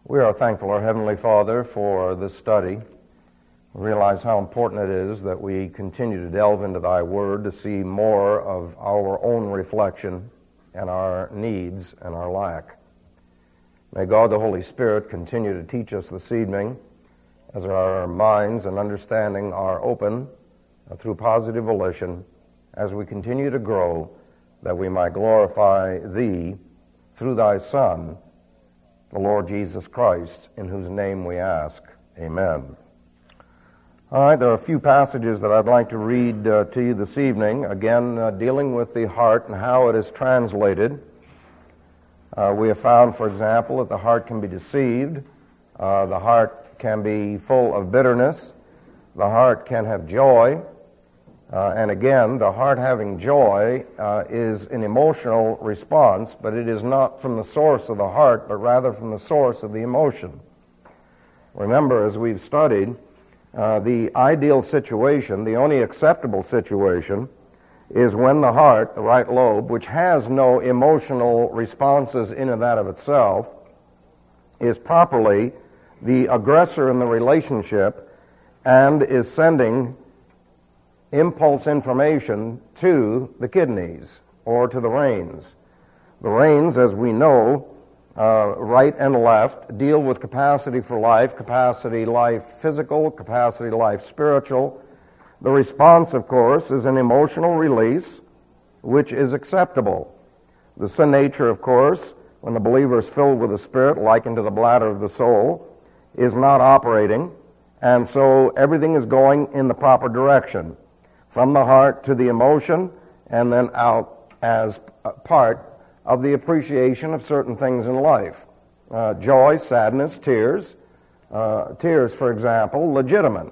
We are thankful, our Heavenly Father, for this study. We realize how important it is that we continue to delve into Thy Word to see more of our own reflection and our needs and our lack. May God the Holy Spirit continue to teach us this evening as our minds and understanding are open through positive volition as we continue to grow, that we might glorify Thee through Thy Son, the Lord Jesus Christ, in whose name we ask. Amen. All right, there are a few passages that I'd like to read to you this evening, again dealing with the heart and how it is translated. We have found, for example, that the heart can be deceived, the heart can be full of bitterness, the heart can have joy, and again, the heart having joy is an emotional response, but it is not from the source of the heart, but rather from the source of the emotion. Remember, as we've studied, the ideal situation, the only acceptable situation, is when the heart, the right lobe, which has no emotional responses in and that of itself, is properly the aggressor in the relationship and is sending impulse information to the kidneys or to the reins. The reins, as we know, right and left, deal with capacity for life, capacity life physical, capacity life spiritual. The response, of course, is an emotional release, which is acceptable. The sin nature, of course, when the believer is filled with the Spirit, likened to the bladder of the soul, is not operating, and so everything is going in the proper direction, from the heart to the emotion, and then out as a part of the appreciation of certain things in life. Joy, sadness, tears. Tears, for example, legitimate.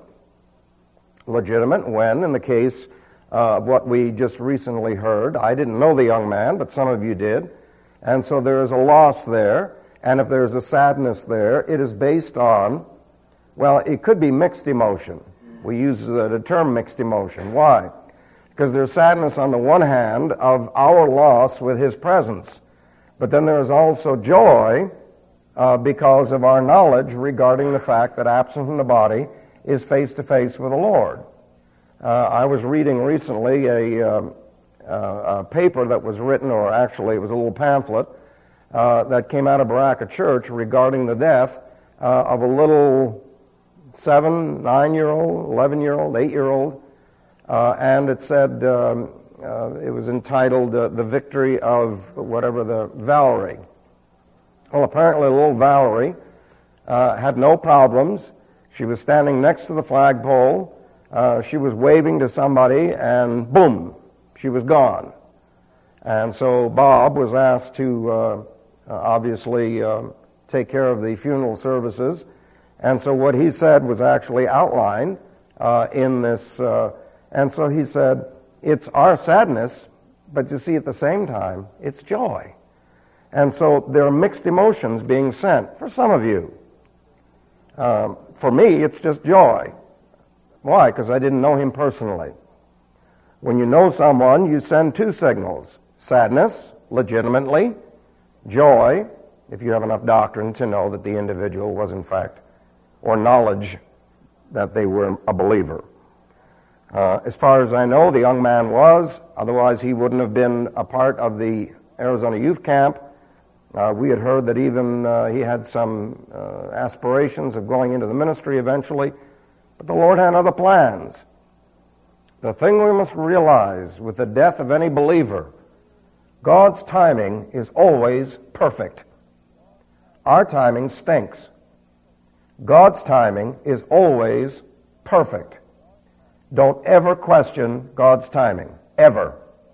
Legitimate when, in the case of what we just recently heard, I didn't know the young man, but some of you did, and so there is a loss there, and if there's a sadness there, it is based on, well, it could be mixed emotion. We use the term mixed emotion. Why? Because there's sadness on the one hand of our loss with His presence, but then there is also joy because of our knowledge regarding the fact that absent from the body is face-to-face with the Lord. I was reading recently a paper that was written, or actually it was a little pamphlet, that came out of Baraka Church regarding the death of a little 7, 9-year-old, 11-year-old, 8-year-old, and it said, it was entitled The Victory of whatever, the Valerie. Well, apparently little Valerie had no problems. She was standing next to the flagpole. She was waving to somebody, and boom, she was gone. And so Bob was asked to obviously take care of the funeral services. And so what he said was actually outlined in this. And so he said, it's our sadness, but you see at the same time, it's joy. And so there are mixed emotions being sent for some of you. For me, it's just joy. Why? Because I didn't know him personally. When you know someone, you send two signals. Sadness, legitimately. Joy, if you have enough doctrine to know that the individual was in fact, or knowledge that they were a believer. As far as I know, the young man was. Otherwise, he wouldn't have been a part of the Arizona Youth Camp. We had heard that even he had some aspirations of going into the ministry eventually, but the Lord had other plans. The thing we must realize with the death of any believer, God's timing is always perfect. Our timing stinks. God's timing is always perfect. Don't ever question God's timing, ever.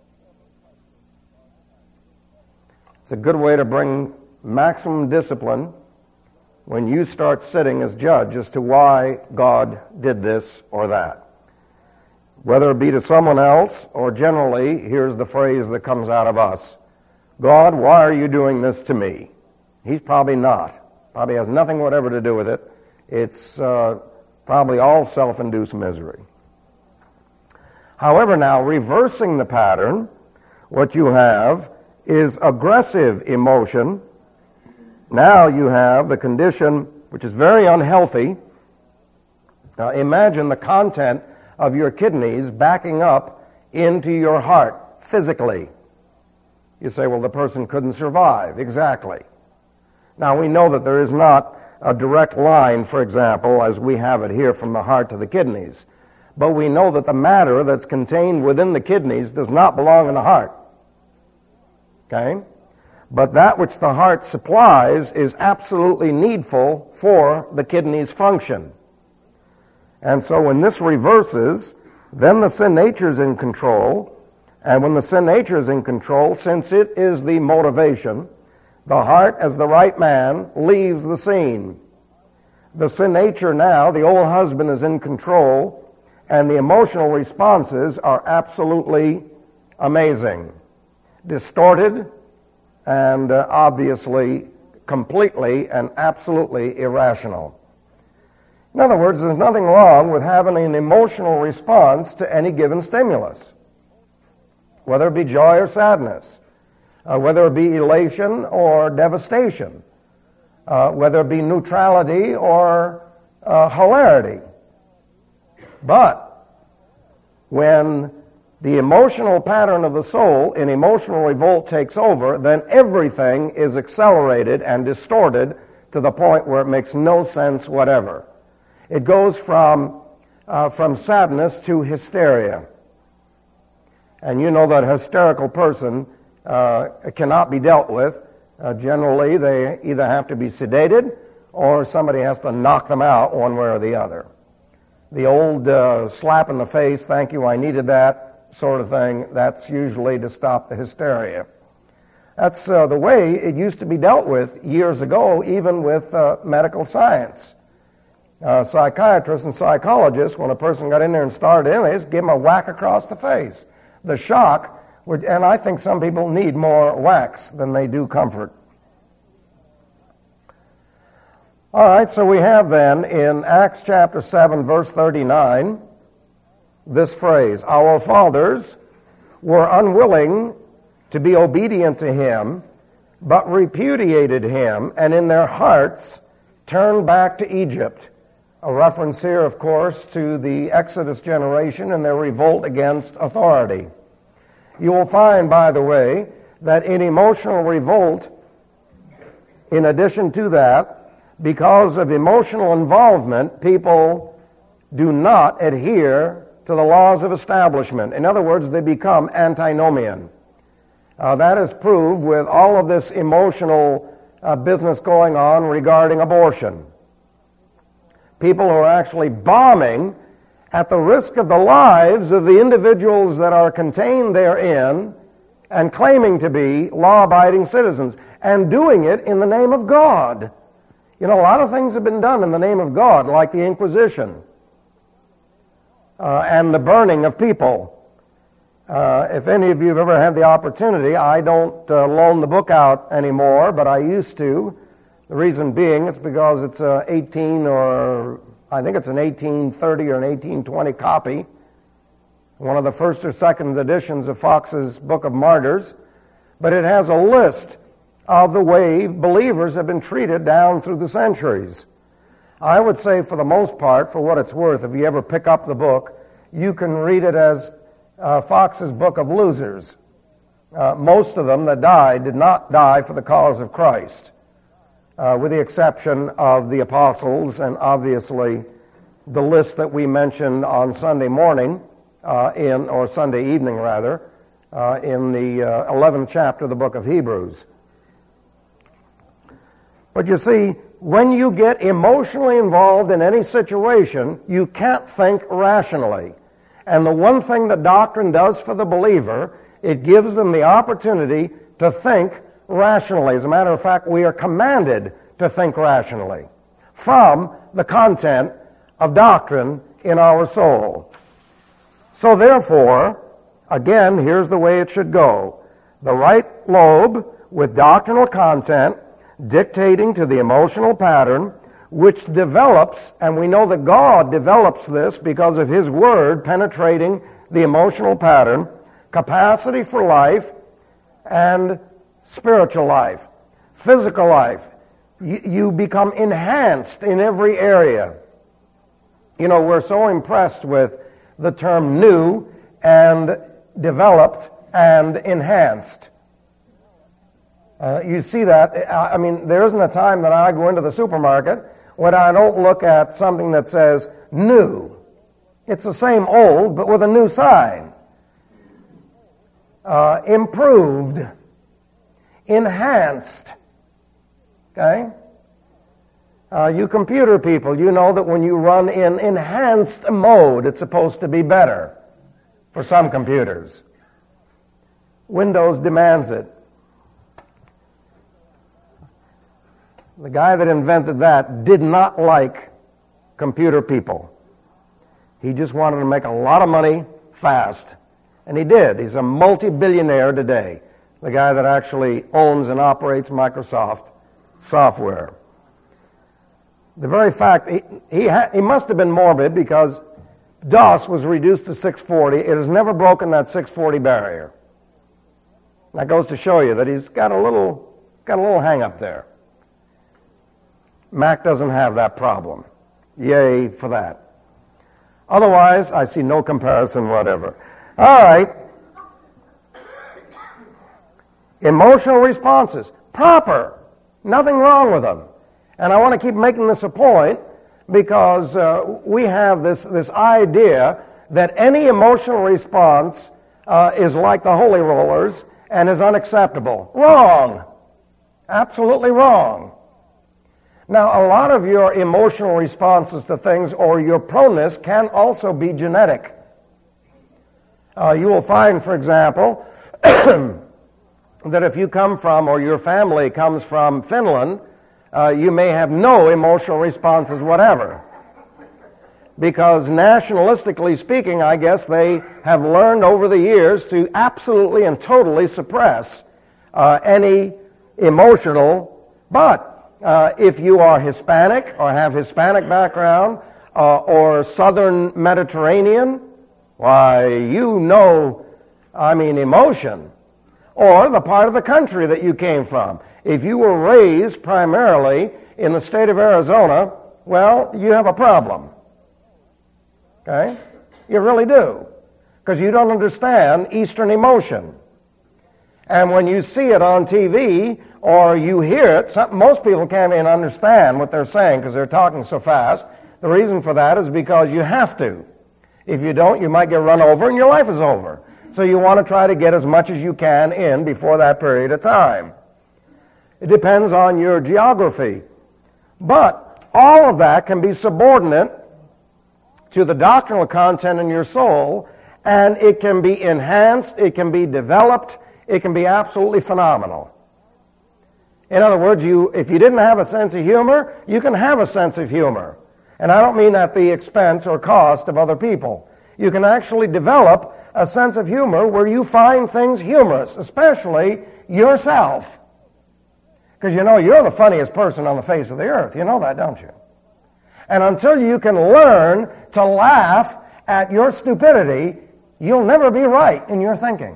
It's a good way to bring maximum discipline when you start sitting as judge as to why God did this or that. Whether it be to someone else or generally, here's the phrase that comes out of us. God, why are you doing this to me? He's probably not. Probably has nothing whatever to do with it. It's probably all self-induced misery. However, now, reversing the pattern, what you have is aggressive emotion Now you have the condition which is very unhealthy. Imagine the content of your kidneys backing up into your heart physically. You say, well, the person couldn't survive. Exactly. Now, we know that there is not a direct line, for example, as we have it here from the heart to the kidneys. But we know that the matter that's contained within the kidneys does not belong in the heart. Okay? But that which the heart supplies is absolutely needful for the kidneys' function. And so when this reverses, then the sin nature is in control. And when the sin nature is in control, since it is the motivation, the heart, as the right man, leaves the scene. The sin nature now, the old husband, is in control, and the emotional responses are absolutely amazing. Distorted and obviously completely and absolutely irrational. In other words, there's nothing wrong with having an emotional response to any given stimulus, whether it be joy or sadness, whether it be elation or devastation, whether it be neutrality or hilarity. But when the emotional pattern of the soul in emotional revolt takes over, then everything is accelerated and distorted to the point where it makes no sense whatever. It goes from sadness to hysteria. And you know that a hysterical person cannot be dealt with. Generally, they either have to be sedated or somebody has to knock them out one way or the other. The old slap in the face, thank you, I needed that, sort of thing, that's usually to stop the hysteria. That's the way it used to be dealt with years ago, even with medical science. Psychiatrists and psychologists, when a person got in there and started in, they just give them a whack across the face. The shock, and I think some people need more whacks than they do comfort. All right, so we have then in Acts chapter 7, verse 39, this phrase, our fathers were unwilling to be obedient to him, but repudiated him, and in their hearts turned back to Egypt. A reference here, of course, to the Exodus generation and their revolt against authority. You will find, by the way, that in emotional revolt, in addition to that, because of emotional involvement, people do not adhere to the laws of establishment. In other words, they become antinomian. That is proved with all of this emotional business going on regarding abortion. People who are actually bombing at the risk of the lives of the individuals that are contained therein and claiming to be law-abiding citizens and doing it in the name of God. You know, a lot of things have been done in the name of God, like the Inquisition and the burning of people. If any of you have ever had the opportunity, I don't loan the book out anymore, but I used to. The reason being is because it's I think it's an 1830 or an 1820 copy, one of the first or second editions of Fox's Book of Martyrs, but it has a list of the way believers have been treated down through the centuries. I would say for the most part, for what it's worth, if you ever pick up the book, you can read it as Fox's Book of Losers. Most of them that died did not die for the cause of Christ, with the exception of the apostles and obviously the list that we mentioned on Sunday morning, or Sunday evening rather, in the 11th chapter of the book of Hebrews. But you see, when you get emotionally involved in any situation, you can't think rationally. And the one thing that doctrine does for the believer, it gives them the opportunity to think rationally. As a matter of fact, we are commanded to think rationally from the content of doctrine in our soul. So therefore, again, here's the way it should go. The right lobe with doctrinal content dictating to the emotional pattern, which develops, and we know that God develops this because of His Word penetrating the emotional pattern, capacity for life and spiritual life, physical life. You become enhanced in every area. You know, we're so impressed with the term new and developed and enhanced. You see that. I mean, there isn't a time that I go into the supermarket when I don't look at something that says new. It's the same old, but with a new sign. Improved. Enhanced. Okay? You computer people, you know that when you run in enhanced mode, it's supposed to be better for some computers. Windows demands it. The guy that invented that did not like computer people. He just wanted to make a lot of money fast. And he did. He's a multi-billionaire today. The guy that actually owns and operates Microsoft software. The very fact, he must have been morbid because DOS was reduced to 640. It has never broken that 640 barrier. That goes to show you that he's got a little hang up there. Mac doesn't have that problem. Yay for that. Otherwise, I see no comparison whatever. All right. Emotional responses. Proper. Nothing wrong with them. And I want to keep making this a point because we have this idea that any emotional response is like the holy rollers and is unacceptable. Wrong. Absolutely wrong. Now, a lot of your emotional responses to things or your proneness can also be genetic. You will find, for example, that if you come from or your family comes from Finland, you may have no emotional responses whatever. Because nationalistically speaking, I guess they have learned over the years to absolutely and totally suppress any emotional. But if you are Hispanic or have Hispanic background or Southern Mediterranean, why, you know, emotion. Or the part of the country that you came from. If you were raised primarily in the state of Arizona, well, you have a problem. Okay? You really do. Because you don't understand Eastern emotion. And when you see it on TV or you hear it, most people can't even understand what they're saying because they're talking so fast. The reason for that is because you have to. If you don't, you might get run over and your life is over. So you want to try to get as much as you can in before that period of time. It depends on your geography. But all of that can be subordinate to the doctrinal content in your soul, and it can be enhanced, it can be developed, it can be absolutely phenomenal. In other words, if you didn't have a sense of humor, you can have a sense of humor. And I don't mean at the expense or cost of other people. You can actually develop a sense of humor where you find things humorous, especially yourself. Because you know you're the funniest person on the face of the earth. You know that, don't you? And until you can learn to laugh at your stupidity, you'll never be right in your thinking.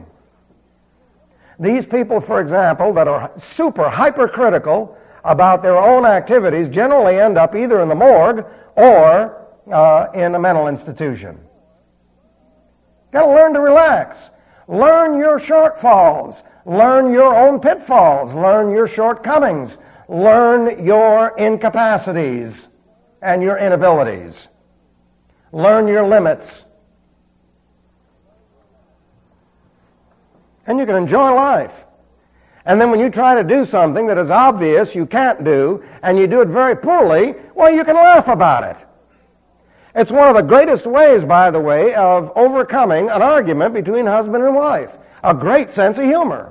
These people, for example, that are super hypercritical about their own activities generally end up either in the morgue or in a mental institution. Got to learn to relax. Learn your shortfalls. Learn your own pitfalls. Learn your shortcomings. Learn your incapacities and your inabilities. Learn your limits. And you can enjoy life. And then when you try to do something that is obvious you can't do, and you do it very poorly, well, you can laugh about it. It's one of the greatest ways, by the way, of overcoming an argument between husband and wife. A great sense of humor.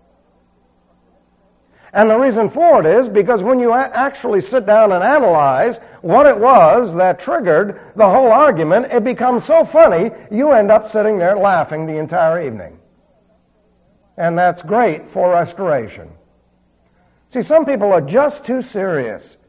And the reason for it is because when you actually sit down and analyze what it was that triggered the whole argument, it becomes so funny, you end up sitting there laughing the entire evening. And that's great for restoration. See, some people are just too serious.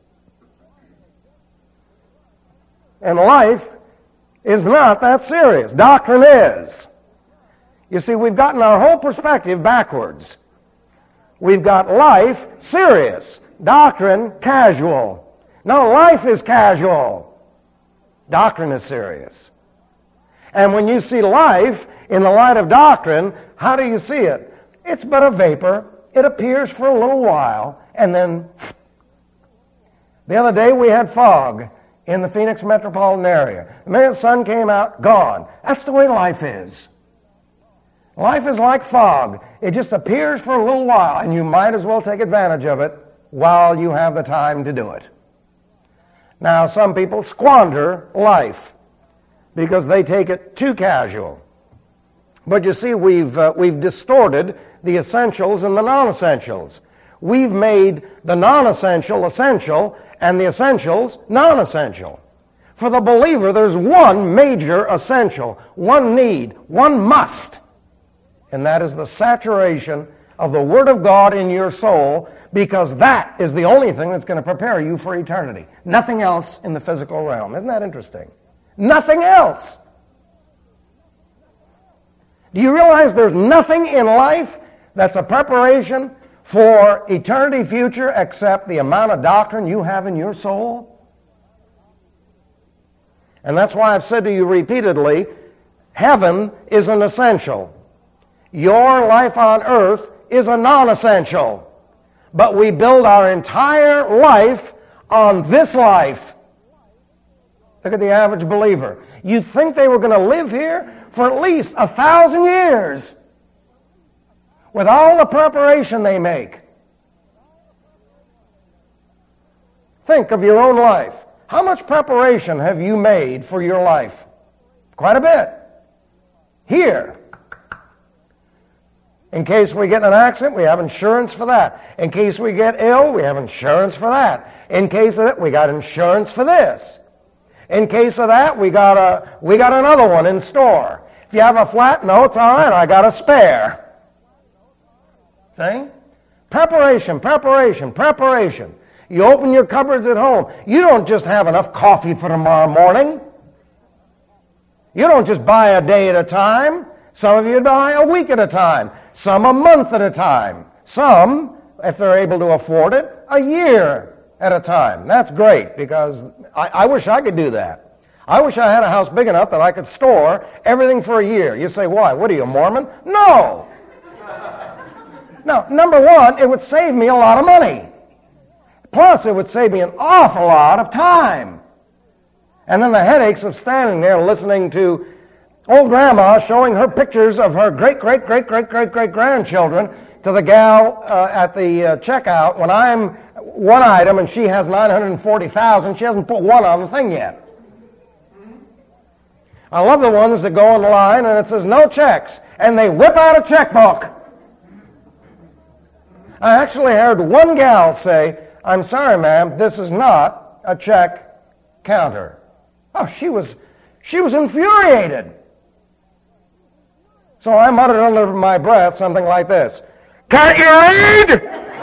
And life is not that serious. Doctrine is. You see, we've gotten our whole perspective backwards. We've got life serious. doctrine casual. No, life is casual. Doctrine is serious. And when you see life in the light of doctrine, how do you see it? It's but a vapor. It appears for a little while, and then... The other day we had fog in the Phoenix metropolitan area. The minute the sun came out, gone. That's the way life is. Life is like fog. It just appears for a little while, and you might as well take advantage of it while you have the time to do it. Now, some people squander life because they take it too casual. But you see, we've distorted the essentials and the non-essentials. We've made the non-essential essential and the essentials non-essential. For the believer, there's one major essential, one need, one must, and that is the saturation of the Word of God in your soul, because that is the only thing that's going to prepare you for eternity. Nothing else in the physical realm. Isn't that interesting? Nothing else. Do you realize there's nothing in life that's a preparation for eternity future except the amount of doctrine you have in your soul? And that's why I've said to you repeatedly, heaven is an essential. Your life on earth is a non-essential. But we build our entire life on this life. Look at the average believer. You'd think they were going to live here for at least 1,000 years with all the preparation they make. Think of your own life. How much preparation have you made for your life? Quite a bit. Here. In case we get in an accident, we have insurance for that. In case we get ill, we have insurance for that. In case of that, we got insurance for this. In case of that, we got another one in store. If you have a flat, no, it's all right, I got a spare. See? Preparation, preparation, preparation. You open your cupboards at home. You don't just have enough coffee for tomorrow morning. You don't just buy a day at a time. Some of you buy a week at a time. Some a month at a time. Some, if they're able to afford it, a year at a time. That's great, because I wish I could do that. I wish I had a house big enough that I could store everything for a year. You say, why? What are you, a Mormon? No! Now, number one, it would save me a lot of money. Plus, it would save me an awful lot of time. And then the headaches of standing there listening to old grandma showing her pictures of her great-great-great-great-great-great-grandchildren to the gal at the checkout when I'm one item and she has 940,000. She hasn't put one on the thing yet. I love the ones that go in the line and it says no checks, and they whip out a checkbook. I actually heard one gal say, "I'm sorry, ma'am, this is not a check counter." Oh, she was infuriated. So I muttered under my breath something like this: "Can't you read?"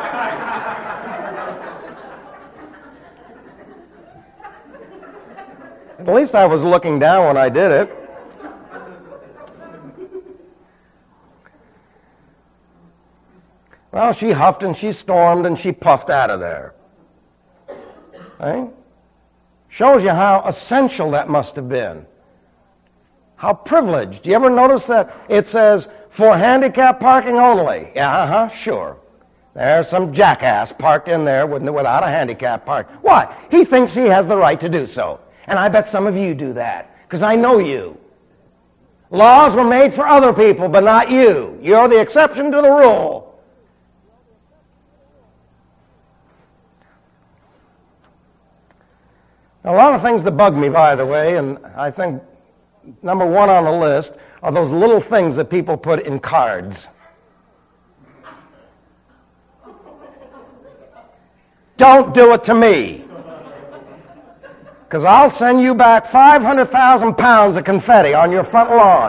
At least I was looking down when I did it. Well, she huffed and she stormed and she puffed out of there. Right? Shows you how essential that must have been. How privileged. Do you ever notice that it says, for handicap parking only? Yeah, sure. There's some jackass parked in there without a handicap park. Why? He thinks he has the right to do so. And I bet some of you do that, because I know you. Laws were made for other people, but not you. You're the exception to the rule. A lot of things that bug me, by the way, and I think number one on the list are those little things that people put in cards. Don't do it to me, because I'll send you back 500,000 pounds of confetti on your front lawn.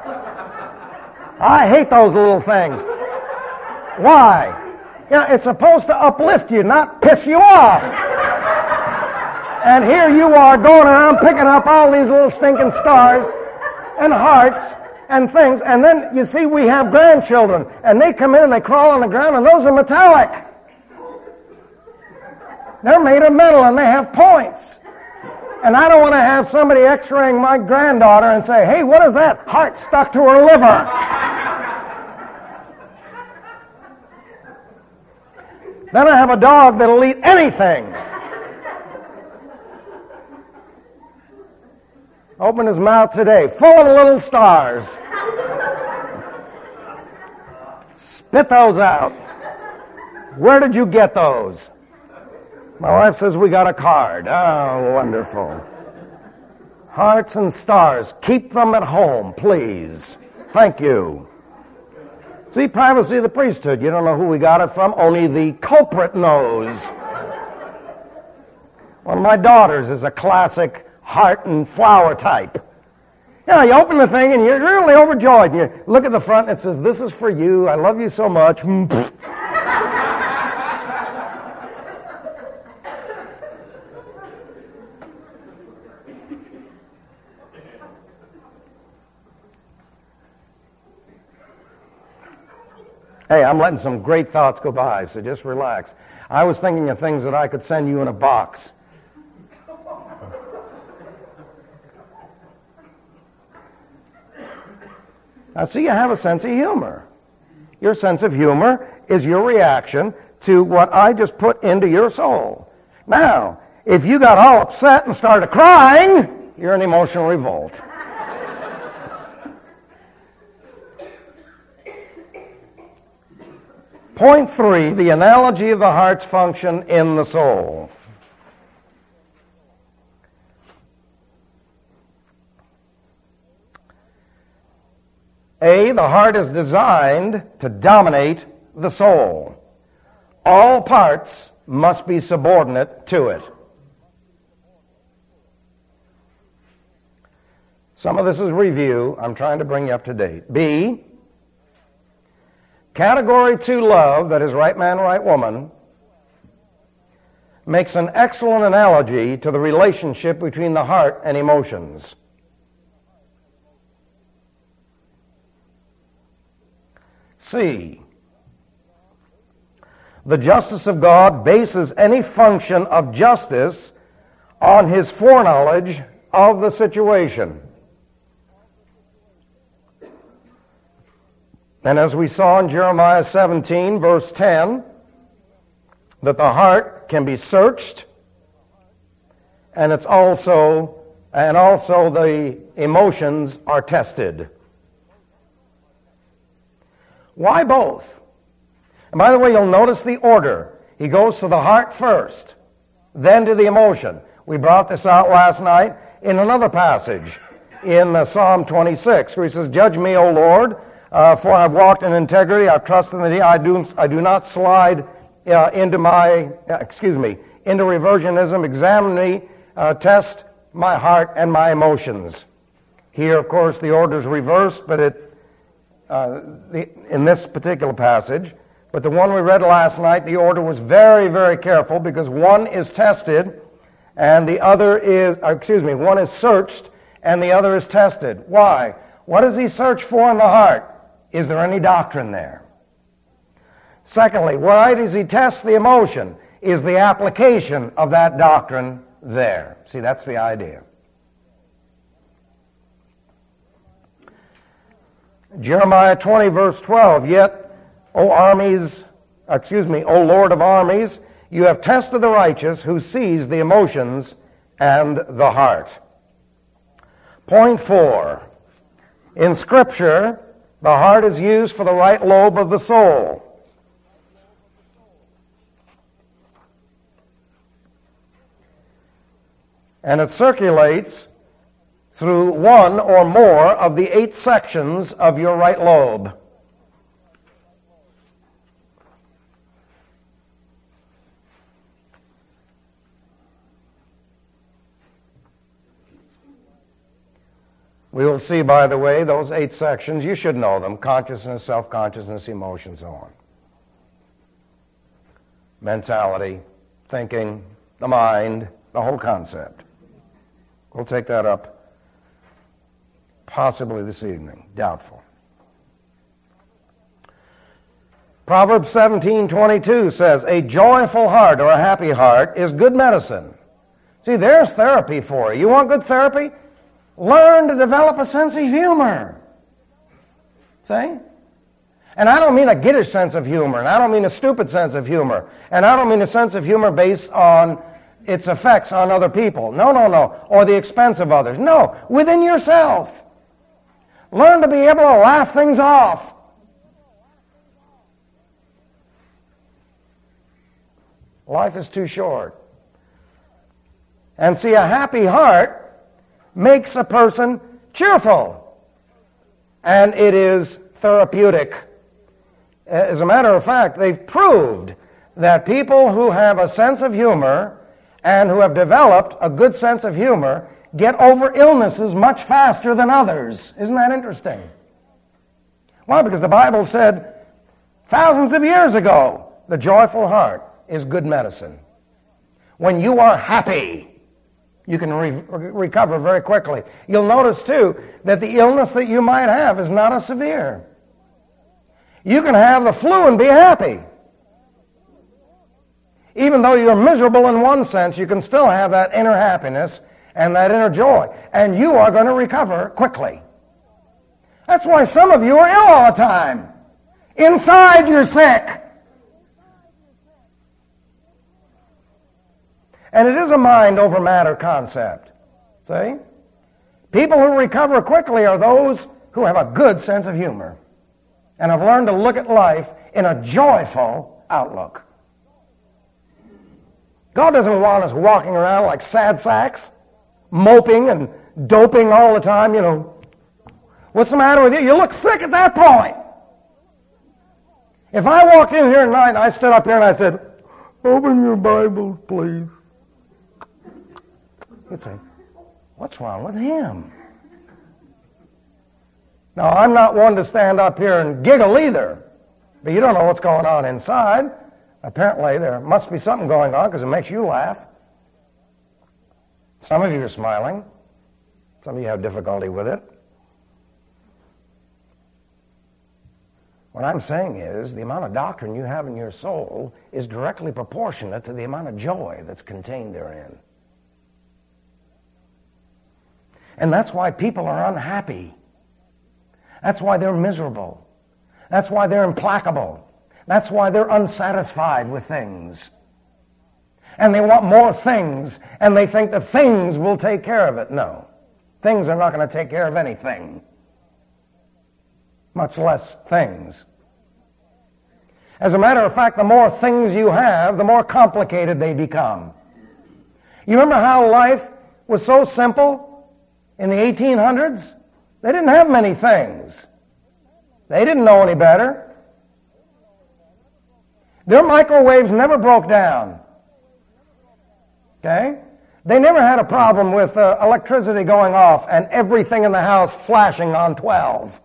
I hate those little things. Why? It's supposed to uplift you, not piss you off. And here you are going around picking up all these little stinking stars and hearts and things. And then, you see, we have grandchildren. And they come in and they crawl on the ground, and those are metallic. They're made of metal and they have points. And I don't want to have somebody x-raying my granddaughter and say, hey, what is that? Heart stuck to her liver. Then I have a dog that'll eat anything. Open his mouth today, full of little stars. Spit those out. Where did you get those? My wife says we got a card. Oh, wonderful. Hearts and stars. Keep them at home, please. Thank you. See, privacy of the priesthood. You don't know who we got it from. Only the culprit knows. One of my daughters is a classic heart and flower type. You open the thing and you're really overjoyed. And you look at the front and it says, this is for you. I love you so much. Hey, I'm letting some great thoughts go by, so just relax. I was thinking of things that I could send you in a box. Now, see, you have a sense of humor. Your sense of humor is your reaction to what I just put into your soul. Now, if you got all upset and started crying, you're in emotional revolt. Point 3, the analogy of the heart's function in the soul. A, the heart is designed to dominate the soul. All parts must be subordinate to it. Some of this is review. I'm trying to bring you up to date. B, Category 2 love, that is right man, right woman, makes an excellent analogy to the relationship between the heart and emotions. C, the justice of God bases any function of justice on his foreknowledge of the situation. And as we saw in Jeremiah 17, verse 10, that the heart can be searched, and also the emotions are tested. Why both? And by the way, you'll notice the order. He goes to the heart first, then to the emotion. We brought this out last night in another passage in Psalm 26, where he says, "Judge me, O Lord, for I've walked in integrity, I've trusted in thee, I do not slide into reversionism. Examine me, test my heart and my emotions." Here, of course, the order is reversed, but in this particular passage. But the one we read last night, the order was very, very careful, because one is tested and the other is, one is searched and the other is tested. Why? What does he search for in the heart? Is there any doctrine there? Secondly, why does he test the emotion? Is the application of that doctrine there? See, that's the idea. Jeremiah 20, verse 12, "Yet, O Lord of armies, you have tested the righteous who sees the emotions and the heart." Point 4, in Scripture, the heart is used for the right lobe of the soul. And it circulates through one or more of the 8 sections of your right lobe. We will see, by the way, those 8 sections, you should know them: consciousness, self-consciousness, emotion, so on. Mentality, thinking, the mind, the whole concept. We'll take that up possibly this evening. Doubtful. Proverbs 17:22 says, a joyful heart or a happy heart is good medicine. See, there's therapy for you. You want good therapy? Learn to develop a sense of humor. See? And I don't mean a giddish sense of humor, and I don't mean a stupid sense of humor, and I don't mean a sense of humor based on its effects on other people. No, or the expense of others. No, within yourself. Learn to be able to laugh things off. Life is too short. And see, a happy heart makes a person cheerful. And it is therapeutic. As a matter of fact, they've proved that people who have a sense of humor and who have developed a good sense of humor get over illnesses much faster than others. Isn't that interesting? Why? Because the Bible said thousands of years ago, the joyful heart is good medicine. When you are happy, you can recover very quickly. You'll notice, too, that the illness that you might have is not as severe. You can have the flu and be happy. Even though you're miserable in one sense, you can still have that inner happiness and that inner joy. And you are going to recover quickly. That's why some of you are ill all the time. Inside, you're sick. And it is a mind over matter concept. See? People who recover quickly are those who have a good sense of humor and have learned to look at life in a joyful outlook. God doesn't want us walking around like sad sacks, moping and doping all the time, you know. What's the matter with you? You look sick at that point. If I walked in here tonight and I stood up here and I said, open your Bible, please. You'd say, what's wrong with him? Now, I'm not one to stand up here and giggle either, but you don't know what's going on inside. Apparently, there must be something going on because it makes you laugh. Some of you are smiling. Some of you have difficulty with it. What I'm saying is the amount of doctrine you have in your soul is directly proportionate to the amount of joy that's contained therein. And that's why people are unhappy. That's why they're miserable. That's why they're implacable. That's why they're unsatisfied with things. And they want more things, and they think that things will take care of it. No. Things are not going to take care of anything, much less things. As a matter of fact, the more things you have, the more complicated they become. You remember how life was so simple in the 1800s? They didn't have many things. They didn't know any better. Their microwaves never broke down. Okay? They never had a problem with electricity going off and everything in the house flashing on 12.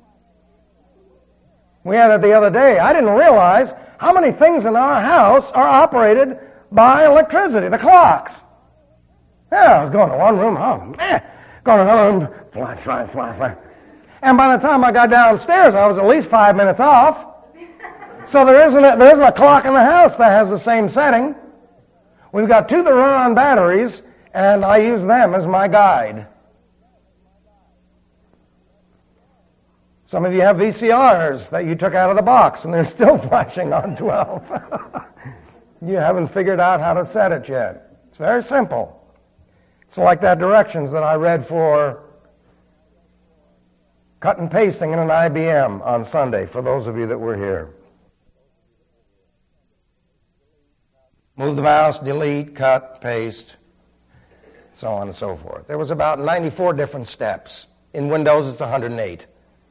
We had it the other day. I didn't realize how many things in our house are operated by electricity. The clocks. Yeah, I was going to one room, going to another room, flash. And by the time I got downstairs, I was at least 5 minutes off. So there isn't a clock in the house that has the same setting. We've got two that run on batteries, and I use them as my guide. Some of you have VCRs that you took out of the box, and they're still flashing on 12. You haven't figured out how to set it yet. It's very simple. It's like that directions that I read for cut and pasting in an IBM on Sunday, for those of you that were here. Move the mouse, delete, cut, paste, so on and so forth. There was about 94 different steps. In Windows, it's 108.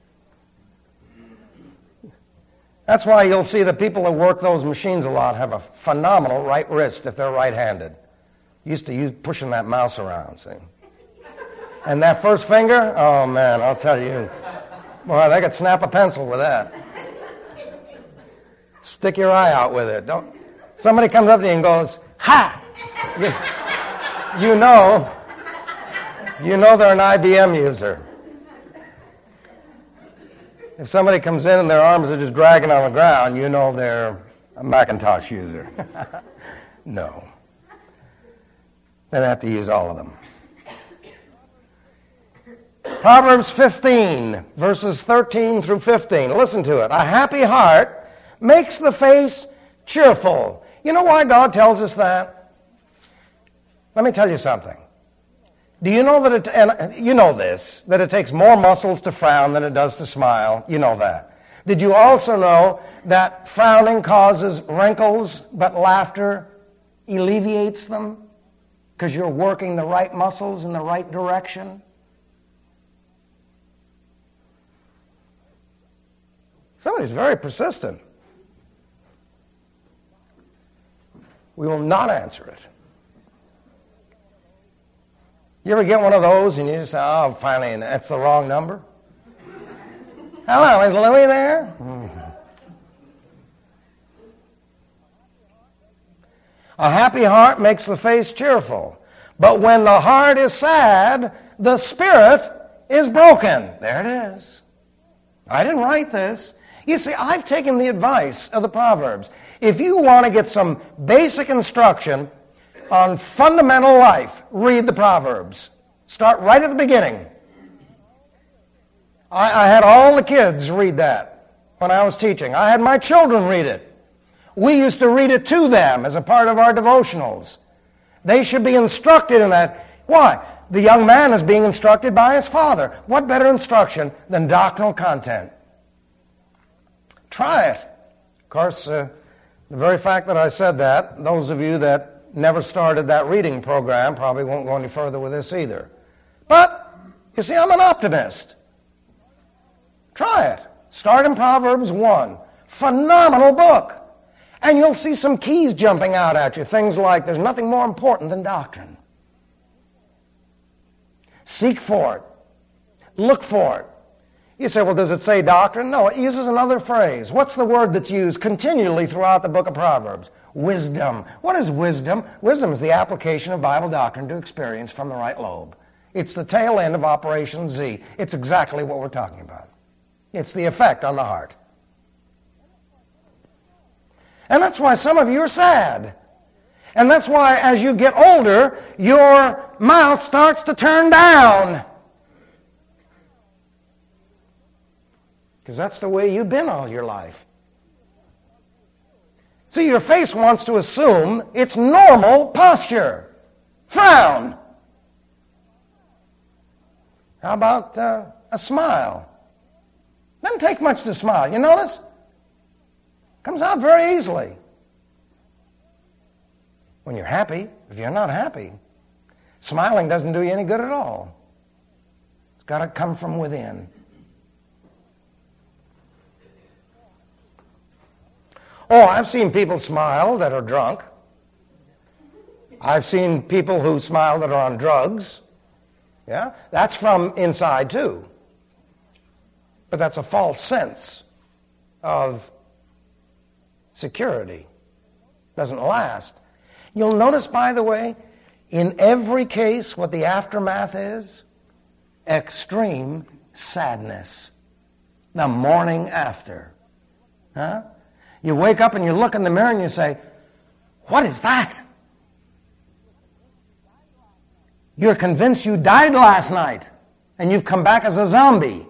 That's why you'll see the people that work those machines a lot have a phenomenal right wrist if they're right-handed. Used to use pushing that mouse around, see? And that first finger, oh man, I'll tell you, boy, they could snap a pencil with that. Stick your eye out with it. Somebody comes up to you and goes, ha! You know they're an IBM user. If somebody comes in and their arms are just dragging on the ground, you know they're a Macintosh user. No. They have to use all of them. Proverbs 15, verses 13 through 15. Listen to it. A happy heart makes the face cheerful. You know why God tells us that? Let me tell you something. Do you know that and you know this, that it takes more muscles to frown than it does to smile? You know that. Did you also know that frowning causes wrinkles, but laughter alleviates them? Because you're working the right muscles in the right direction? Somebody's very persistent. We will not answer it. You ever get one of those and you just say, oh, finally, that's the wrong number? Hello, is Louie there? A happy heart makes the face cheerful. But when the heart is sad, the spirit is broken. There it is. I didn't write this. You see, I've taken the advice of the Proverbs. If you want to get some basic instruction on fundamental life, read the Proverbs. Start right at the beginning. I had all the kids read that when I was teaching. I had my children read it. We used to read it to them as a part of our devotionals. They should be instructed in that. Why? The young man is being instructed by his father. What better instruction than doctrinal content? Try it. Of course, the very fact that I said that, those of you that never started that reading program probably won't go any further with this either. But, you see, I'm an optimist. Try it. Start in Proverbs 1. Phenomenal book. And you'll see some keys jumping out at you. Things like, there's nothing more important than doctrine. Seek for it. Look for it. You say, well, does it say doctrine? No, it uses another phrase. What's the word that's used continually throughout the book of Proverbs? Wisdom. What is wisdom? Wisdom is the application of Bible doctrine to experience from the right lobe. It's the tail end of Operation Z. It's exactly what we're talking about. It's the effect on the heart. And that's why some of you are sad. And that's why as you get older, your mouth starts to turn down. Because that's the way you've been all your life. See, your face wants to assume its normal posture. Frown. How about a smile? Doesn't take much to smile. You notice? Comes out very easily. When you're happy, if you're not happy, smiling doesn't do you any good at all. It's got to come from within. Oh, I've seen people smile that are drunk. I've seen people who smile that are on drugs. Yeah, that's from inside too. But that's a false sense of security. Doesn't last. You'll notice, by the way, in every case what the aftermath is? Extreme sadness. The morning after. Huh? You wake up and you look in the mirror and you say, what is that? You're convinced you died last night and you've come back as a zombie.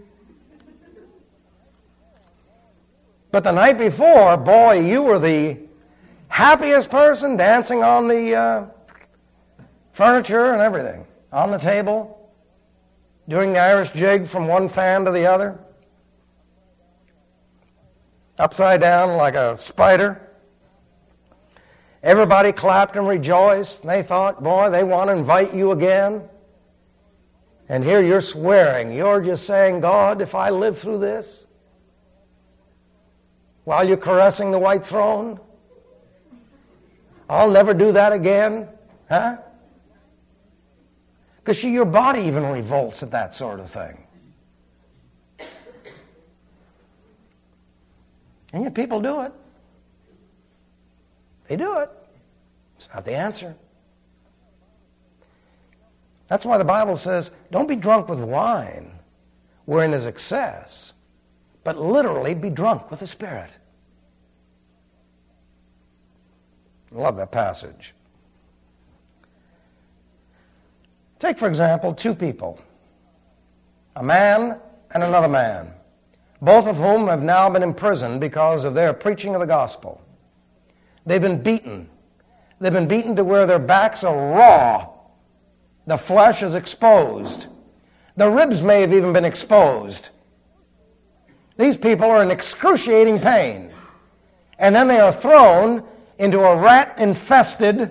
But the night before, boy, you were the happiest person, dancing on the furniture and everything, on the table, doing the Irish jig from one fan to the other, upside down like a spider. Everybody clapped and rejoiced. They thought, boy, they want to invite you again. And here you're swearing. You're just saying, God, if I live through this, while you're caressing the white throne, I'll never do that again. Huh? Because your body even revolts at that sort of thing. And yet people do it. They do it. It's not the answer. That's why the Bible says, don't be drunk with wine, wherein is excess, but literally be drunk with the Spirit. I love that passage. Take, for example, two people, a man and another man, both of whom have now been imprisoned because of their preaching of the gospel. They've been beaten. They've been beaten to where their backs are raw. The flesh is exposed. The ribs may have even been exposed. These people are in excruciating pain. And then they are thrown into a rat-infested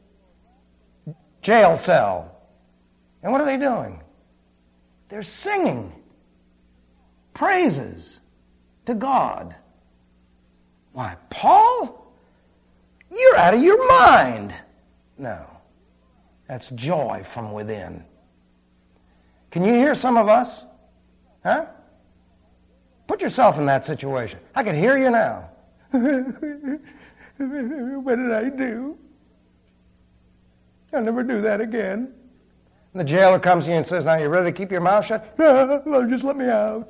jail cell. And what are they doing? They're singing praises to God. Why, Paul? You're out of your mind. No. That's joy from within. Can you hear some of us? Huh? Put yourself in that situation. I can hear you now. What did I do? I'll never do that again. And the jailer comes to you and says, now you ready to keep your mouth shut? No, just let me out.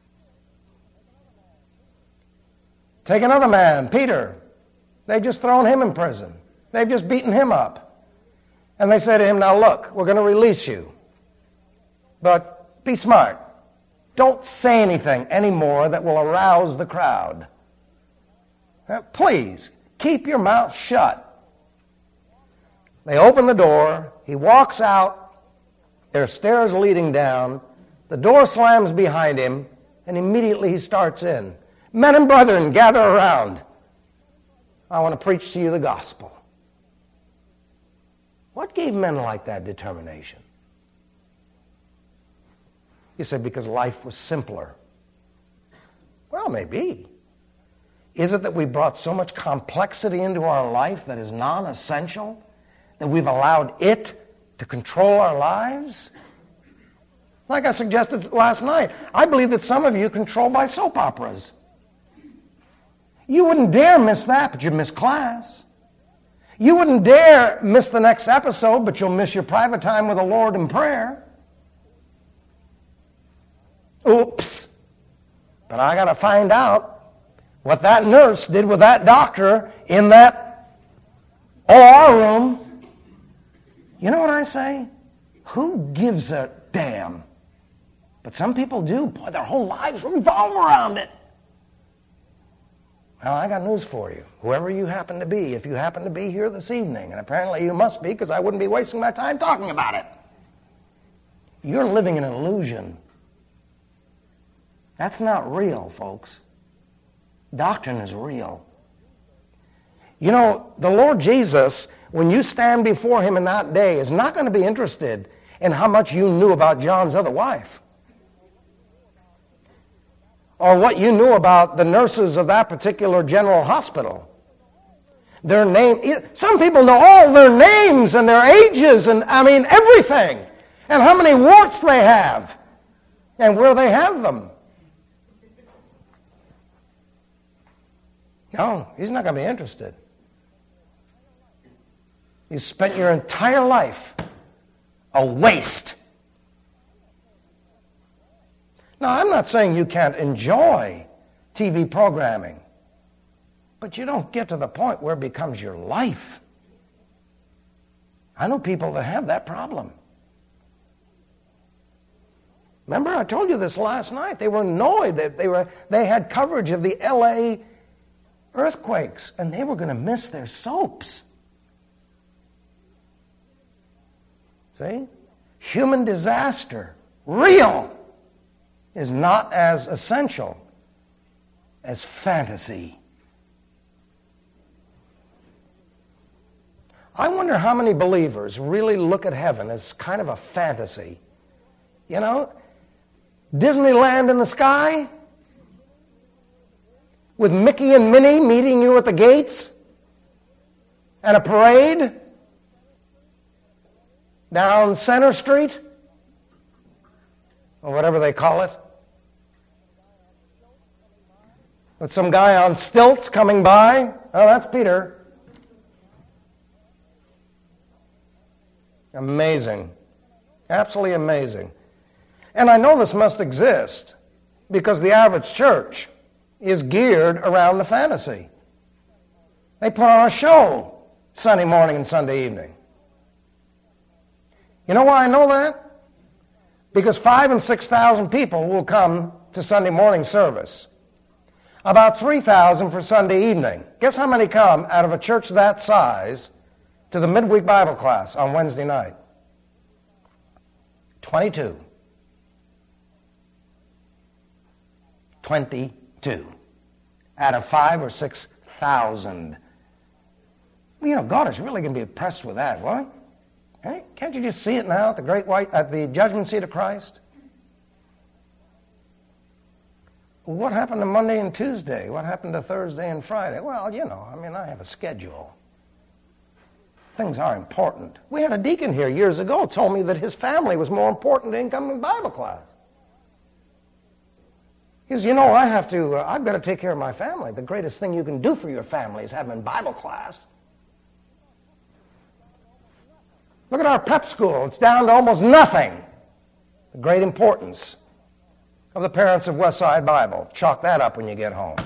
Take another man, Peter. They've just thrown him in prison. They've just beaten him up. And they say to him, now look, we're going to release you. But be smart. Don't say anything anymore that will arouse the crowd. Please, keep your mouth shut. They open the door. He walks out. There are stairs leading down. The door slams behind him, and immediately he starts in. Men and brethren, gather around. I want to preach to you the gospel. What gave men like that determination? You said because life was simpler. Well, maybe. Is it that we brought so much complexity into our life that is non-essential, that we've allowed it to control our lives? Like I suggested last night, I believe that some of you are controlled by soap operas. You wouldn't dare miss that, but you'd miss class. You wouldn't dare miss the next episode, but you'll miss your private time with the Lord in prayer. Oops. But I got to find out what that nurse did with that doctor in that OR room. You know what I say? Who gives a damn? But some people do. Boy, their whole lives revolve around it. Well, I got news for you. Whoever you happen to be, if you happen to be here this evening, and apparently you must be because I wouldn't be wasting my time talking about it. You're living in an illusion. That's not real, folks. Doctrine is real. You know, the Lord Jesus, when you stand before him in that day, is not going to be interested in how much you knew about John's other wife, or what you knew about the nurses of that particular general hospital. Their name. Some people know all their names and their ages and, everything. And how many warts they have. And where they have them. No, he's not going to be interested. You spent your entire life a waste. Now, I'm not saying you can't enjoy TV programming, but you don't get to the point where it becomes your life. I know people that have that problem. Remember, I told you this last night. They were annoyed that they had coverage of the LA earthquakes, and they were going to miss their soaps. See? Human disaster, real, is not as essential as fantasy. I wonder how many believers really look at heaven as kind of a fantasy. You know, Disneyland in the sky with Mickey and Minnie meeting you at the gates and a parade down Center Street or whatever they call it, with some guy on stilts coming by. Oh, that's Peter. Amazing. Absolutely amazing. And I know this must exist. because the average church is geared around the fantasy. They put on a show Sunday morning and Sunday evening. You know why I know that? Because 5,000 and 6,000 people will come to Sunday morning service. About 3,000 for Sunday evening. Guess how many come out of a church that size to the midweek Bible class on Wednesday night? 22. 22 out of 5,000 or 6,000. Well, you know, God is really going to be impressed with that, right? Hey, can't you just see it now at the judgment seat of Christ? What happened to Monday and Tuesday? What happened to Thursday and Friday? Well, you know, I have a schedule. Things are important. We had a deacon here years ago told me that his family was more important than coming to Bible class. He says, you know, I've got to take care of my family. The greatest thing you can do for your family is have them in Bible class. Look at our prep school. It's down to almost nothing. The great importance of the parents of Westside Bible. Chalk that up when you get home.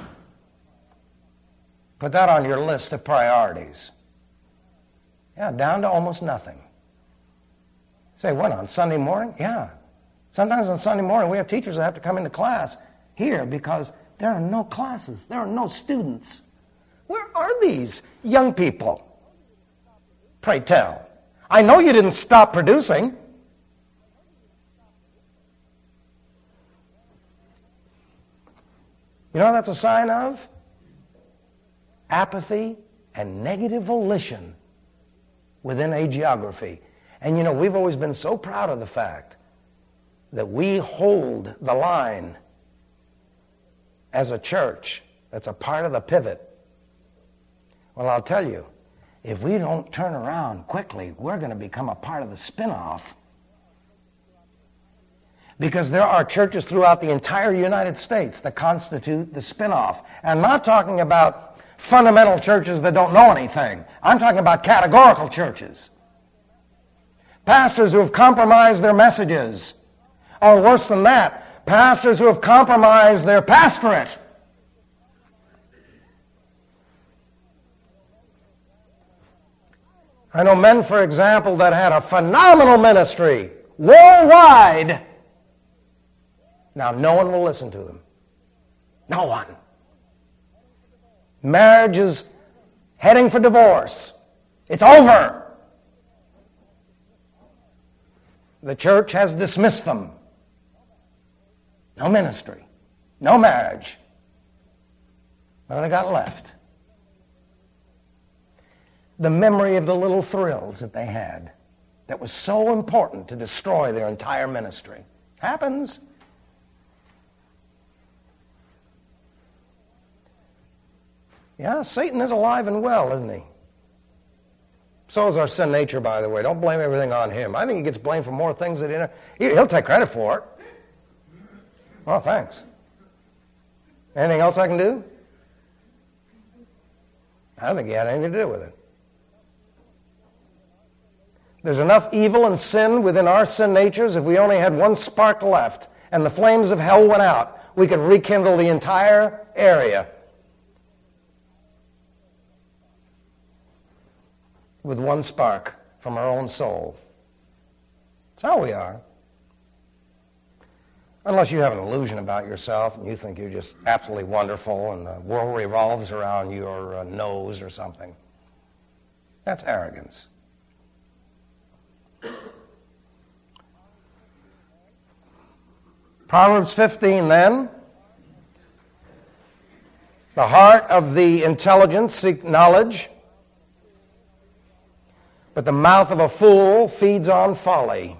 Put that on your list of priorities. Yeah, down to almost nothing. Say, what, on Sunday morning? Yeah. Sometimes on Sunday morning we have teachers that have to come into class here because there are no classes. There are no students. Where are these young people? Pray tell. I know you didn't stop producing. You know what that's a sign of? Apathy and negative volition within a geography. And you know, we've always been so proud of the fact that we hold the line as a church that's a part of the pivot. Well, I'll tell you, if we don't turn around quickly, we're going to become a part of the spin-off. Because there are churches throughout the entire United States that constitute the spin-off. And I'm not talking about fundamental churches that don't know anything. I'm talking about categorical churches. Pastors who have compromised their messages. Or worse than that, pastors who have compromised their pastorate. I know men, for example, that had a phenomenal ministry worldwide. Now, no one will listen to them. No one. Marriage is heading for divorce. It's over. The church has dismissed them. No ministry. No marriage. What have they got left? The memory of the little thrills that they had that was so important to destroy their entire ministry. Happens. Yeah, Satan is alive and well, isn't he? So is our sin nature, by the way. Don't blame everything on him. I think he gets blamed for more things than he'll take credit for it. Oh, thanks. Anything else I can do? I don't think he had anything to do with it. There's enough evil and sin within our sin natures. If we only had one spark left and the flames of hell went out, we could rekindle the entire area with one spark from our own soul. That's how we are. Unless you have an illusion about yourself and you think you're just absolutely wonderful and the world revolves around your nose or something. That's arrogance. Proverbs 15 then. The heart of the intelligent seeks knowledge, but the mouth of a fool feeds on folly.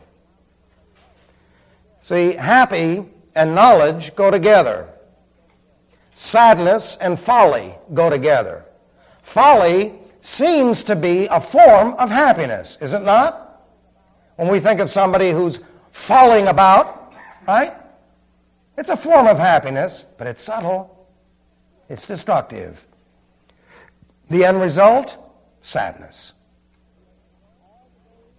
See, happy and knowledge go together. Sadness and folly go together. Folly seems to be a form of happiness, is it not? When we think of somebody who's falling about, right? It's a form of happiness, but it's subtle. It's destructive. The end result? Sadness.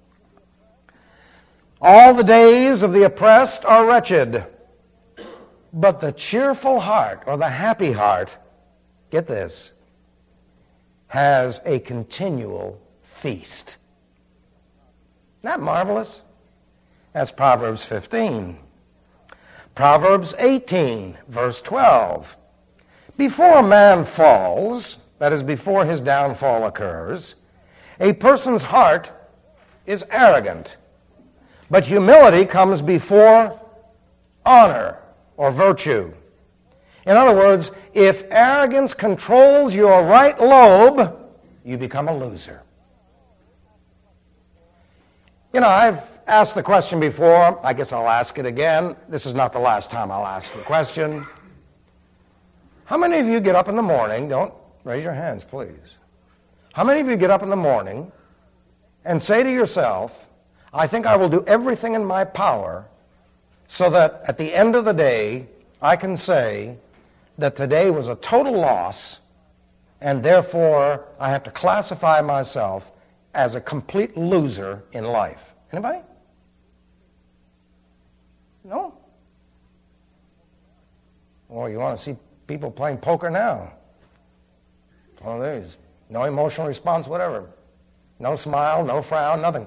All the days of the oppressed are wretched, But the cheerful heart, or the happy heart, get this, has a continual feast. Isn't that marvelous? That's Proverbs 15. Proverbs 18, verse 12. Before a man falls, that is, before his downfall occurs, a person's heart is arrogant. But humility comes before honor or virtue. In other words, if arrogance controls your right lobe, you become a loser. You know, I've asked the question before. I guess I'll ask it again. This is not the last time I'll ask the question. How many of you get up in the morning? Don't raise your hands, please. How many of you get up in the morning and say to yourself, I think I will do everything in my power so that at the end of the day, I can say that today was a total loss, and therefore I have to classify myself as a complete loser in life. Anybody? No? Or you want to see people playing poker now? One of these. No emotional response, whatever. No smile, no frown, nothing.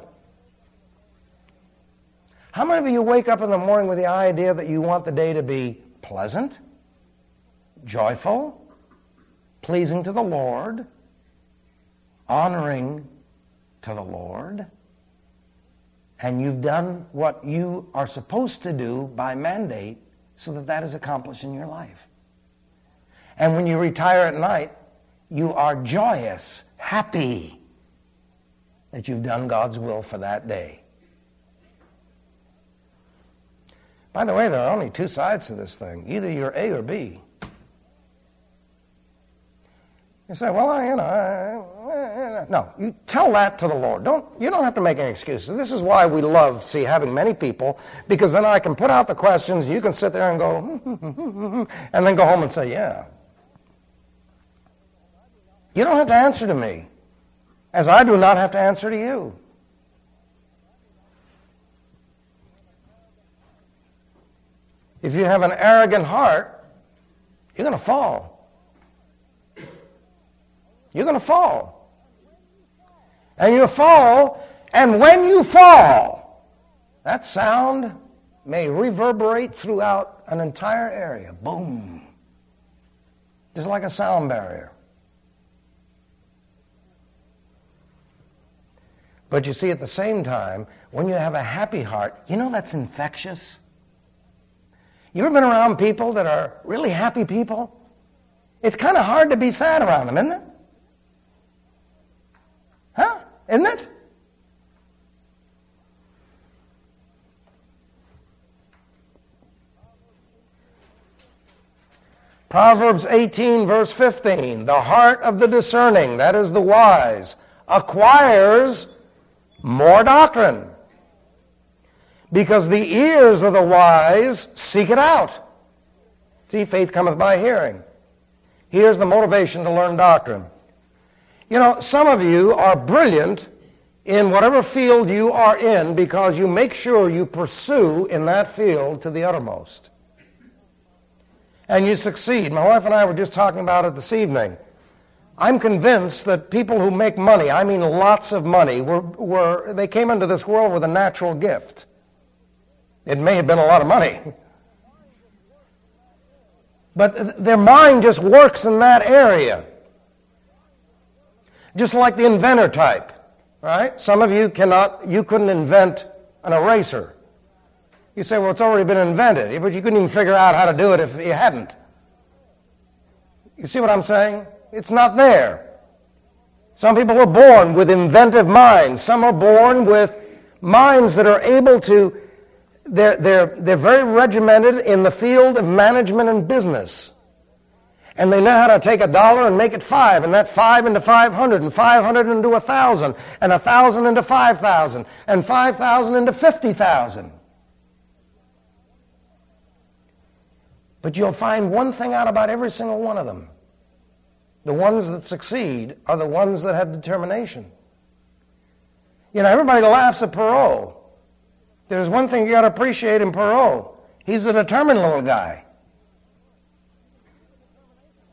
How many of you wake up in the morning with the idea that you want the day to be pleasant, joyful, pleasing to the Lord, honoring to the Lord, and you've done what you are supposed to do by mandate so that that is accomplished in your life? And when you retire at night, you are joyous, happy that you've done God's will for that day. By the way, there are only two sides to this thing. Either you're A or B. You say, well, no, you tell that to the Lord. You don't have to make any excuses. This is why we love, having many people, because then I can put out the questions, and you can sit there and go, and then go home and say, yeah. You don't have to answer to me, as I do not have to answer to you. If you have an arrogant heart, you're going to fall. You're going to fall. And you fall, and when you fall, that sound may reverberate throughout an entire area. Boom. Just like a sound barrier. But you see, at the same time, when you have a happy heart, you know that's infectious. You ever been around people that are really happy people? It's kind of hard to be sad around them, isn't it? Huh? Isn't it? Proverbs 18, verse 15, the heart of the discerning, that is the wise, acquires more doctrine, because the ears of the wise seek it out. See, faith cometh by hearing. Here's the motivation to learn doctrine. You know, some of you are brilliant in whatever field you are in because you make sure you pursue in that field to the uttermost. And you succeed. My wife and I were just talking about it this evening. I'm convinced that people who make money, I mean lots of money, they came into this world with a natural gift. It may have been a lot of money. But their mind just works in that area. Just like the inventor type, right? Some of you couldn't invent an eraser. You say, well, it's already been invented, but you couldn't even figure out how to do it if you hadn't. You see what I'm saying? It's not there. Some people are born with inventive minds. Some are born with minds that are able to, they're very regimented in the field of management and business. And they know how to take $1 and make it 5, and that 5 into 500, and 500 into 1,000, and 1,000 into 5,000, and 5,000 into 50,000. But you'll find one thing out about every single one of them. The ones that succeed are the ones that have determination. You know, everybody laughs at Perot. There's one thing you got to appreciate in Perot. He's a determined little guy.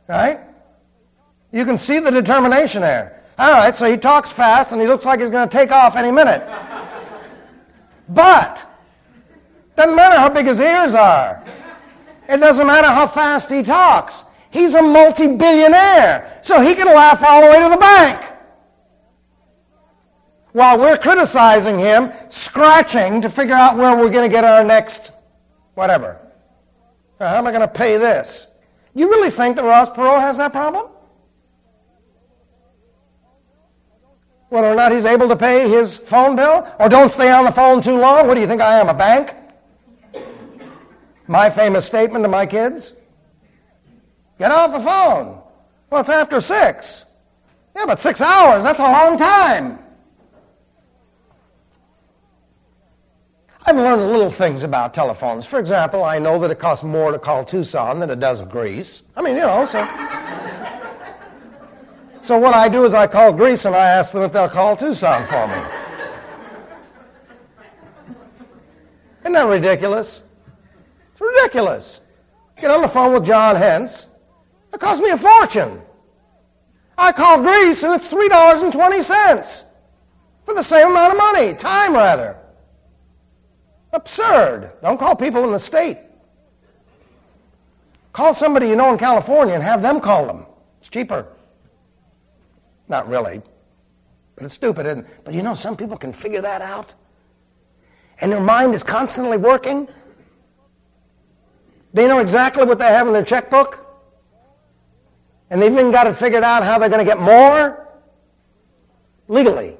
Right? You can see the determination there. All right, so he talks fast and he looks like he's going to take off any minute. But doesn't matter how big his ears are. It doesn't matter how fast he talks. He's a multi-billionaire, so he can laugh all the way to the bank. While we're criticizing him, scratching to figure out where we're going to get our next whatever. How am I going to pay this? You really think that Ross Perot has that problem? Whether or not he's able to pay his phone bill, or don't stay on the phone too long? What do you think I am, a bank? My famous statement to my kids? Get off the phone. Well, it's after 6. Yeah, but 6 hours, that's a long time. I've learned little things about telephones. For example, I know that it costs more to call Tucson than it does Greece. I mean, so what I do is I call Greece and I ask them if they'll call Tucson for me. Isn't that ridiculous? It's ridiculous. Get on the phone with John Hentz. It cost me a fortune. I call Greece and it's $3.20 for the same amount of money. Time, rather. Absurd. Don't call people in the state. Call somebody you know in California and have them call them. It's cheaper. Not really, but it's stupid, isn't it? But some people can figure that out. And their mind is constantly working. They know exactly what they have in their checkbook. And they've even got it figured out how they're going to get more legally.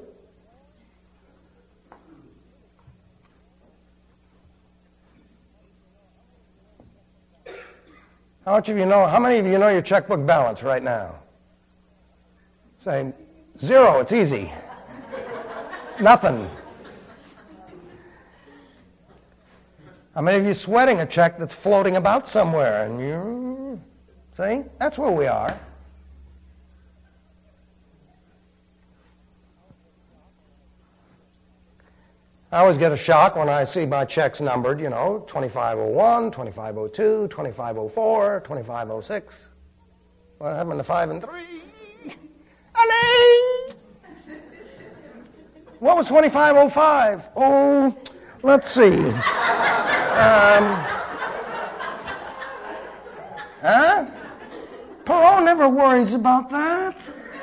How many of you know your checkbook balance right now? Say, 0, it's easy. Nothing. How many of you sweating a check that's floating about somewhere? And you see, that's where we are. I always get a shock when I see my checks numbered, 2501, 2502, 2504, 2506. What happened to 5 and 3? Honey! What was 2505? Oh, let's see. Perot never worries about that.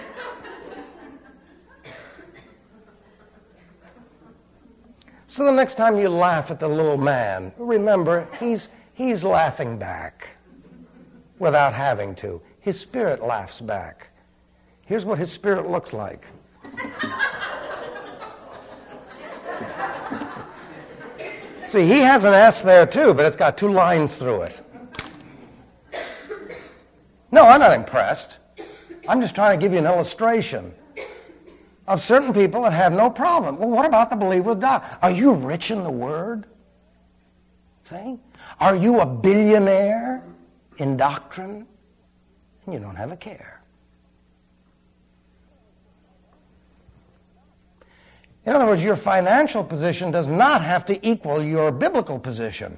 So the next time you laugh at the little man, remember, he's laughing back without having to. His spirit laughs back. Here's what his spirit looks like. See, he has an S there too, but it's got 2 lines through it. No, I'm not impressed. I'm just trying to give you an illustration of certain people that have no problem. Well, what about the believer with God? Are you rich in the Word? See? Are you a billionaire in doctrine? And you don't have a care. In other words, your financial position does not have to equal your biblical position.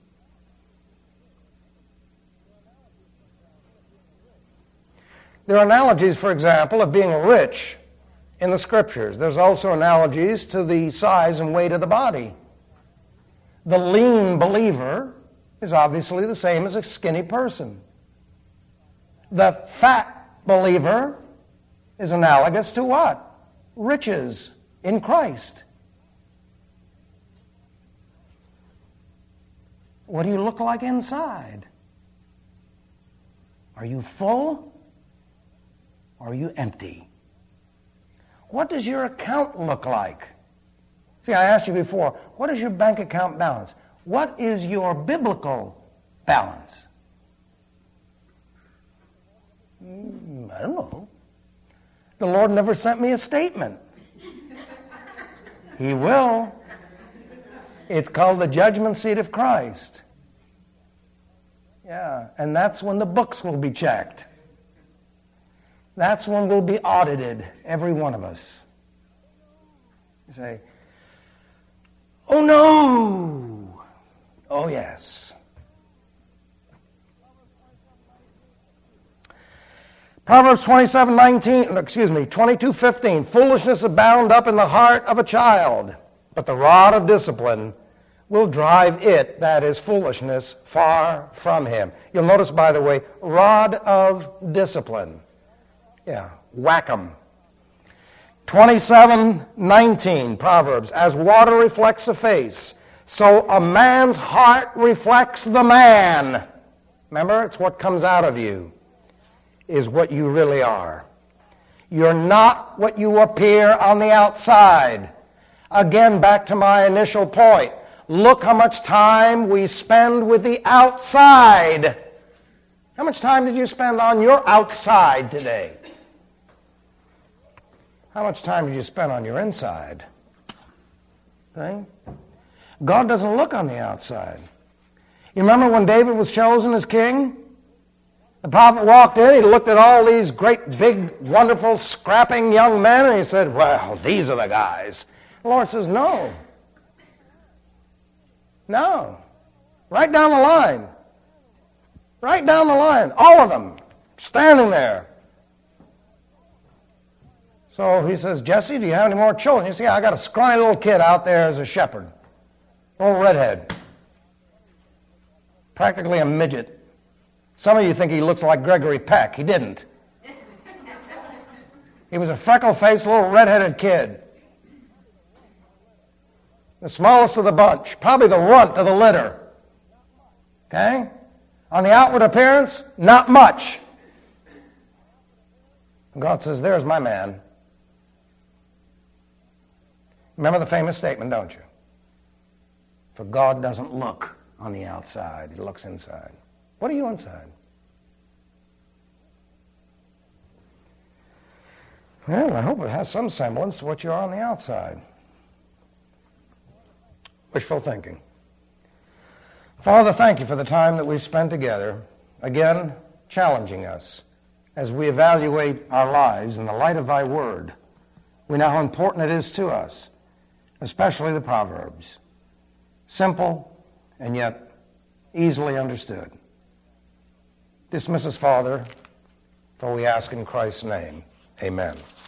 There are analogies, for example, of being rich in the Scriptures. There's also analogies to the size and weight of the body. The lean believer is obviously the same as a skinny person. The fat believer is analogous to what? Riches in Christ. What do you look like inside? Are you full or are you empty? What does your account look like? See, I asked you before, what is your bank account balance? What is your biblical balance? I don't know. The Lord never sent me a statement. He will. It's called the judgment seat of Christ. Yeah, and that's when the books will be checked. That's when we'll be audited, every one of us. You say, oh no! Oh yes. Proverbs 22:15, foolishness is bound up in the heart of a child, but the rod of discipline will drive it, that is foolishness, far from him. You'll notice, by the way, rod of discipline. Yeah, whack 'em. 27:19, Proverbs, as water reflects the face, so a man's heart reflects the man. Remember, it's what comes out of you is what you really are. You're not what you appear on the outside. Again, back to my initial point. Look how much time we spend with the outside. How much time did you spend on your outside today? How much time did you spend on your inside? Okay? God doesn't look on the outside. You remember when David was chosen as king? The prophet walked in, he looked at all these great, big, wonderful, scrapping young men, and he said, well, these are the guys. The Lord says, no. No. Right down the line. Right down the line. All of them. Standing there. So he says, Jesse, do you have any more children? You see, I got a scrawny little kid out there as a shepherd. Little redhead. Practically a midget. Some of you think he looks like Gregory Peck. He didn't. He was a freckle-faced little redheaded kid. The smallest of the bunch. Probably the runt of the litter. Okay? On the outward appearance, not much. And God says, there's my man. Remember the famous statement, don't you? For God doesn't look on the outside. He looks inside. What are you inside? Well, I hope it has some semblance to what you are on the outside. Wishful thinking. Father, thank you for the time that we've spent together, again, challenging us as we evaluate our lives in the light of thy word. We know how important it is to us, especially the Proverbs. Simple and yet easily understood. Dismiss us, Father, for we ask in Christ's name. Amen.